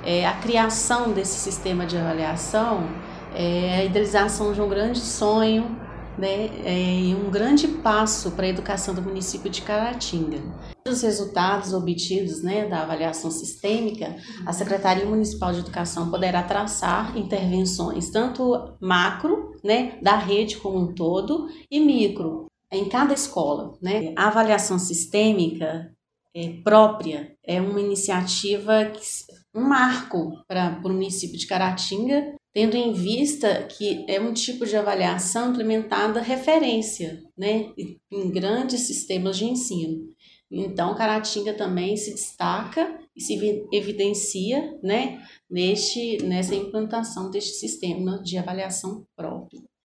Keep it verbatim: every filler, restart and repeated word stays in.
é, a criação desse sistema de avaliação é a idealização de um grande sonho, né, é, e um grande passo para a educação do município de Caratinga. Os resultados obtidos, né, da avaliação sistêmica, a Secretaria Municipal de Educação poderá traçar intervenções tanto macro, né, da rede como um todo, e micro, em cada escola, né. A avaliação sistêmica é, própria é uma iniciativa, que, um marco para o município de Caratinga, tendo em vista que é um tipo de avaliação implementada referência, né, em grandes sistemas de ensino. Então, Caratinga também se destaca e se evidencia, né, neste, nessa implantação deste sistema de avaliação próprio.